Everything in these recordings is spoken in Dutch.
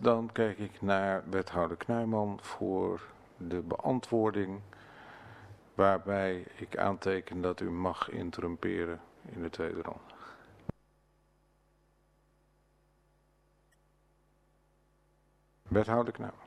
Dan kijk ik naar wethouder Knuijman voor de beantwoording, waarbij ik aanteken dat u mag interrumperen in de tweede ronde. Wethouder Knuijman.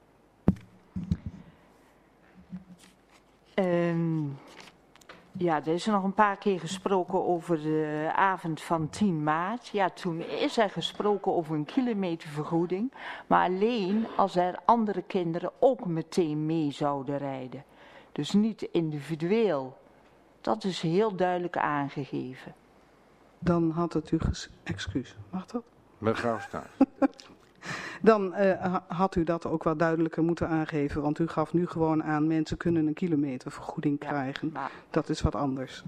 Ja, er is nog een paar keer gesproken over de avond van 10 maart. Ja, toen is er gesproken over een kilometervergoeding, maar alleen als er andere kinderen ook meteen mee zouden rijden. Dus niet individueel. Dat is heel duidelijk aangegeven. Dan had het u excuus. Mag dat? Mevrouw Staes. Dan had u dat ook wat duidelijker moeten aangeven, want u gaf nu gewoon aan mensen kunnen een kilometervergoeding krijgen. Maar dat is wat anders.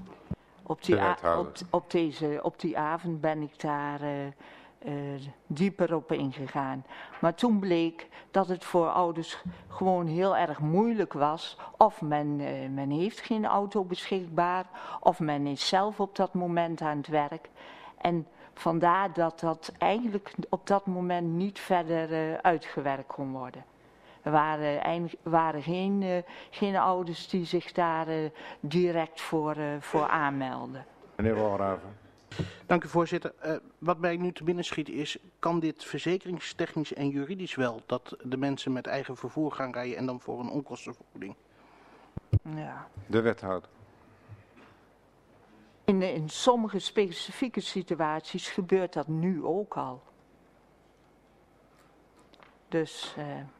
Op die avond ben ik daar dieper op ingegaan. Maar toen bleek dat het voor ouders gewoon heel erg moeilijk was. Of men heeft geen auto beschikbaar, of men is zelf op dat moment aan het werk. En vandaar dat dat eigenlijk op dat moment niet verder uitgewerkt kon worden. Er waren geen ouders die zich daar direct voor aanmelden. Meneer Walraven. Dank u, voorzitter. Wat mij nu te binnen schiet is, kan dit verzekeringstechnisch en juridisch wel, dat de mensen met eigen vervoer gaan rijden en dan voor een onkostenvergoeding? Ja. De wethouder. In sommige specifieke situaties gebeurt dat nu ook al. Dus...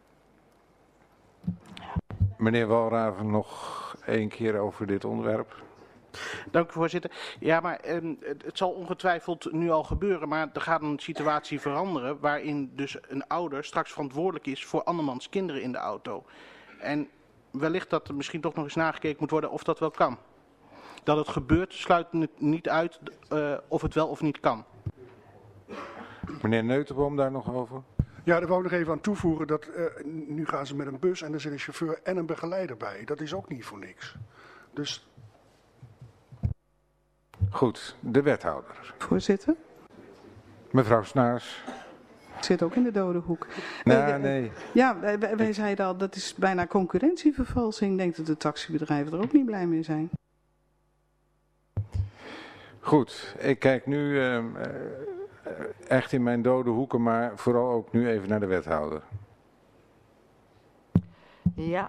Meneer Walraven, nog 1 keer over dit onderwerp. Dank u, voorzitter. Ja, maar het zal ongetwijfeld nu al gebeuren, maar er gaat een situatie veranderen waarin dus een ouder straks verantwoordelijk is voor andermans kinderen in de auto. En wellicht dat er misschien toch nog eens nagekeken moet worden of dat wel kan. Dat het gebeurt sluit het niet uit of het wel of niet kan. Meneer Neutenboom, daar nog over? Ja, daar wou ik nog even aan toevoegen dat nu gaan ze met een bus en er zit een chauffeur en een begeleider bij. Dat is ook niet voor niks. Dus... Goed, de wethouder. Voorzitter? Mevrouw Snaars. Ik zit ook in de dode hoek. Nee. Ja, wij zeiden al, dat is bijna concurrentievervalsing. Ik denk dat de taxibedrijven er ook niet blij mee zijn. Goed, ik kijk nu echt in mijn dode hoeken, maar vooral ook nu even naar de wethouder. Ja,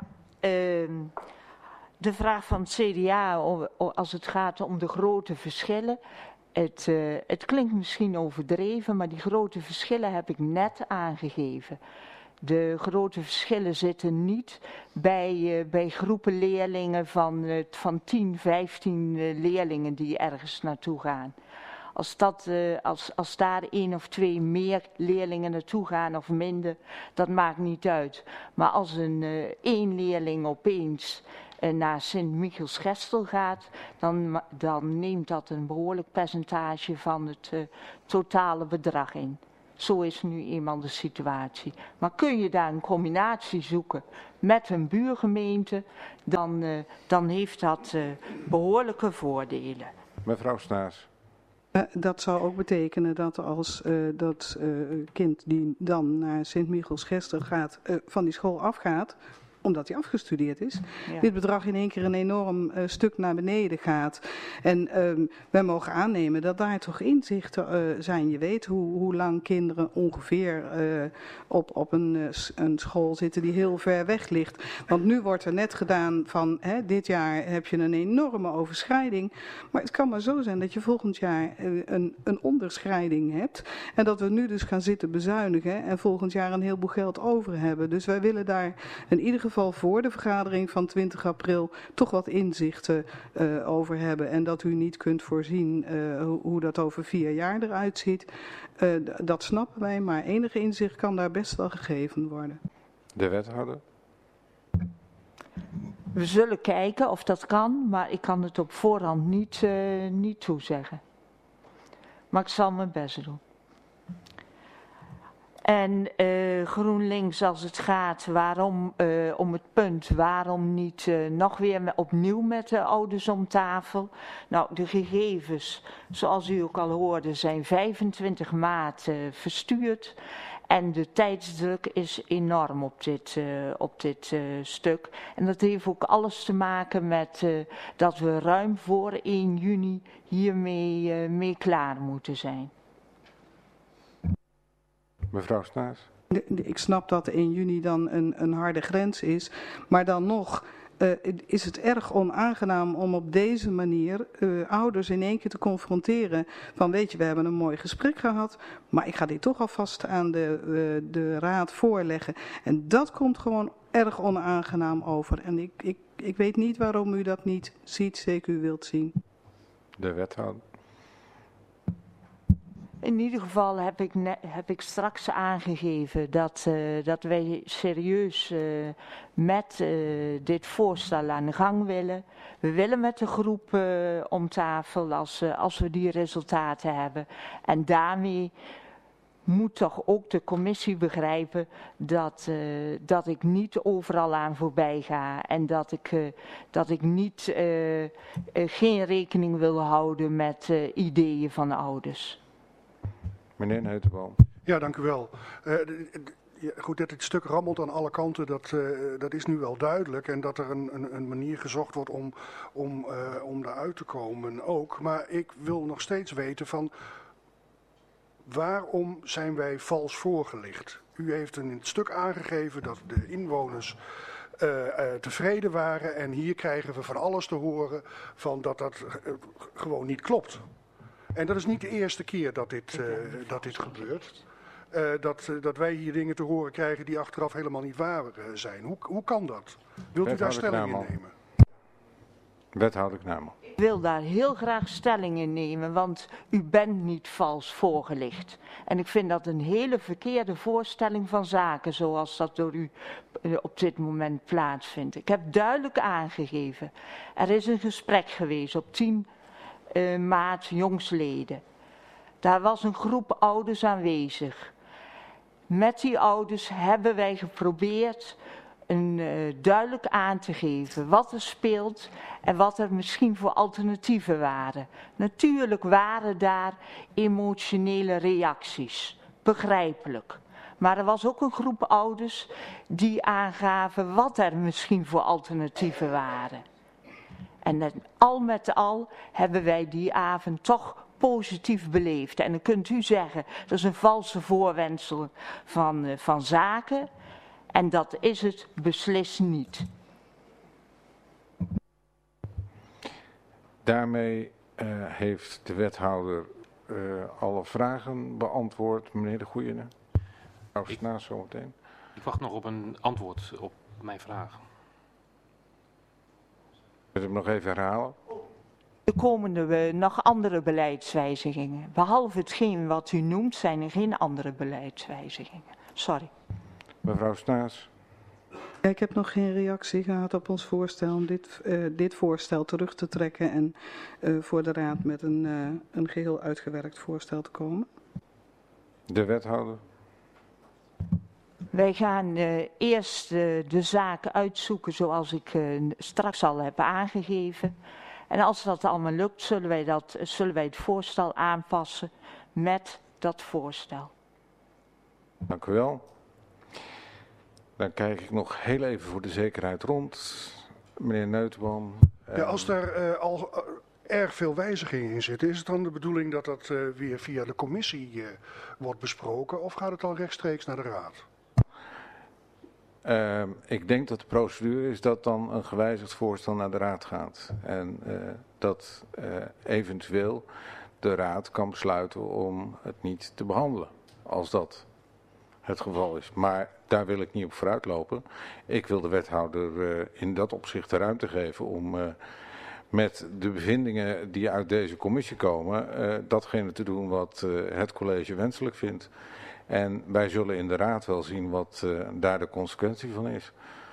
de vraag van het CDA als het gaat om de grote verschillen. Het klinkt misschien overdreven, maar die grote verschillen heb ik net aangegeven. De grote verschillen zitten niet bij groepen leerlingen van 10, 15 leerlingen die ergens naartoe gaan. Als daar 1 of 2 meer leerlingen naartoe gaan of minder, dat maakt niet uit. Maar als 1 leerling opeens naar Sint-Michiels-Gestel gaat, dan neemt dat een behoorlijk percentage van het totale bedrag in. Zo is nu eenmaal de situatie. Maar kun je daar een combinatie zoeken met een buurgemeente, dan heeft dat behoorlijke voordelen. Mevrouw Snaars. Dat zou ook betekenen dat als dat kind die dan naar Sint-Michiels-Gestel gaat, van die school afgaat, omdat hij afgestudeerd is, dit bedrag in één keer een enorm stuk naar beneden gaat. En wij mogen aannemen dat daar toch inzichten zijn. Je weet hoe lang kinderen ongeveer op een school zitten die heel ver weg ligt. Want nu wordt er net gedaan van, dit jaar heb je een enorme overschrijding. Maar het kan maar zo zijn dat je volgend jaar een onderschrijding hebt. En dat we nu dus gaan zitten bezuinigen en volgend jaar een heleboel geld over hebben. Dus wij willen daar in ieder geval voor de vergadering van 20 april toch wat inzichten over hebben. En dat u niet kunt voorzien hoe dat over 4 jaar eruit ziet. Dat snappen wij, maar enige inzicht kan daar best wel gegeven worden. De wethouder. We zullen kijken of dat kan, maar ik kan het op voorhand niet toezeggen. Maar ik zal mijn best doen. En GroenLinks, als het gaat om het punt, waarom niet nog weer opnieuw met de ouders om tafel? Nou, de gegevens, zoals u ook al hoorde, zijn 25 maart verstuurd. En de tijdsdruk is enorm op dit stuk. En dat heeft ook alles te maken met dat we ruim voor 1 juni hiermee klaar moeten zijn. Mevrouw Snaars. Ik snap dat 1 juni dan een harde grens is, maar dan nog is het erg onaangenaam om op deze manier ouders in één keer te confronteren van weet je, we hebben een mooi gesprek gehad, maar ik ga dit toch alvast aan de raad voorleggen. En dat komt gewoon erg onaangenaam over. En ik weet niet waarom u dat niet ziet, zeker u wilt zien. De wethouder. In ieder geval heb ik straks aangegeven dat wij serieus met dit voorstel aan de gang willen. We willen met de groep om tafel als we die resultaten hebben. En daarmee moet toch ook de commissie begrijpen dat ik niet overal aan voorbij ga. En dat ik niet geen rekening wil houden met ideeën van ouders. Meneer Neutenboom. Ja, dank u wel. Goed, dat dit stuk rammelt aan alle kanten, dat is nu wel duidelijk. En dat er een manier gezocht wordt om daaruit te komen ook. Maar ik wil nog steeds weten van waarom zijn wij vals voorgelicht? U heeft in het stuk aangegeven dat de inwoners tevreden waren. En hier krijgen we van alles te horen van dat gewoon niet klopt. En dat is niet de eerste keer dat dit gebeurt. Dat wij hier dingen te horen krijgen die achteraf helemaal niet waar zijn. Hoe kan dat? Wilt u daar stelling in nemen? Wethouder Knaman. Ik wil daar heel graag stelling in nemen, want u bent niet vals voorgelicht. En ik vind dat een hele verkeerde voorstelling van zaken, zoals dat door u op dit moment plaatsvindt. Ik heb duidelijk aangegeven, er is een gesprek geweest op 10 maart jongstleden. Daar was een groep ouders aanwezig. Met die ouders hebben wij geprobeerd duidelijk aan te geven wat er speelt en wat er misschien voor alternatieven waren. Natuurlijk waren daar emotionele reacties, begrijpelijk. Maar er was ook een groep ouders die aangaven wat er misschien voor alternatieven waren. En al met al hebben wij die avond toch positief beleefd. En dan kunt u zeggen, dat is een valse voorwendsel van zaken. En dat is het beslist niet. Daarmee heeft de wethouder alle vragen beantwoord. Meneer De Goeiene. Snaars zometeen. Ik wacht nog op een antwoord op mijn vraag. Wil je hem nog even herhalen? Er komen nog andere beleidswijzigingen. Behalve hetgeen wat u noemt, zijn er geen andere beleidswijzigingen. Sorry. Mevrouw Snaars. Ja, ik heb nog geen reactie gehad op ons voorstel om dit voorstel terug te trekken en voor de raad met een geheel uitgewerkt voorstel te komen. De wethouder. Wij gaan eerst de zaken uitzoeken zoals ik straks al heb aangegeven. En als dat allemaal lukt, zullen wij het voorstel aanpassen met dat voorstel. Dank u wel. Dan kijk ik nog heel even voor de zekerheid rond. Meneer Neutenboom. Ja, als er al erg veel wijzigingen in zitten, is het dan de bedoeling dat dat weer via de commissie wordt besproken of gaat het dan rechtstreeks naar de raad? Ik denk dat de procedure is dat dan een gewijzigd voorstel naar de raad gaat. En dat eventueel de raad kan besluiten om het niet te behandelen, als dat het geval is. Maar daar wil ik niet op vooruitlopen. Ik wil de wethouder in dat opzicht de ruimte geven om met de bevindingen die uit deze commissie komen, datgene te doen wat het college wenselijk vindt. En wij zullen in de raad wel zien wat daar de consequentie van is.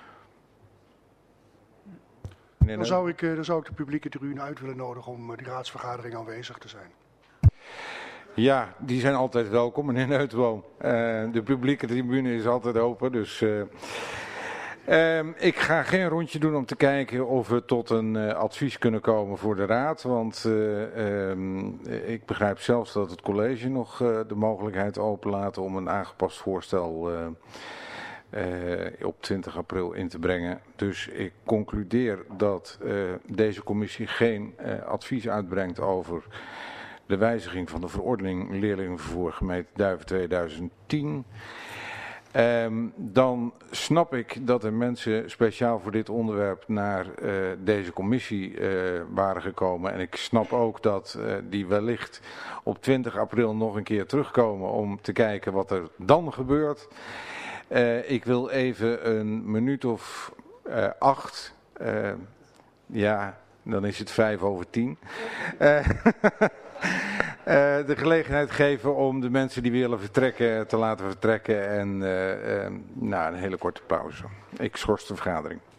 Dan zou ik de publieke tribune uit willen nodigen om die raadsvergadering aanwezig te zijn. Ja, die zijn altijd welkom, meneer Neutenboom. De publieke tribune is altijd open, dus Ik ga geen rondje doen om te kijken of we tot een advies kunnen komen voor de Raad. Want ik begrijp zelfs dat het college nog de mogelijkheid openlaat om een aangepast voorstel op 20 april in te brengen. Dus ik concludeer dat deze commissie geen advies uitbrengt over de wijziging van de verordening leerlingenvervoer gemeente Duiven 2010. Dan snap ik dat er mensen speciaal voor dit onderwerp naar deze commissie waren gekomen. En ik snap ook dat die wellicht op 20 april nog een keer terugkomen om te kijken wat er dan gebeurt. Ik wil even een minuut of 8, ja, dan is het 5:05. De gelegenheid geven om de mensen die willen vertrekken te laten vertrekken en een hele korte pauze. Ik schors de vergadering.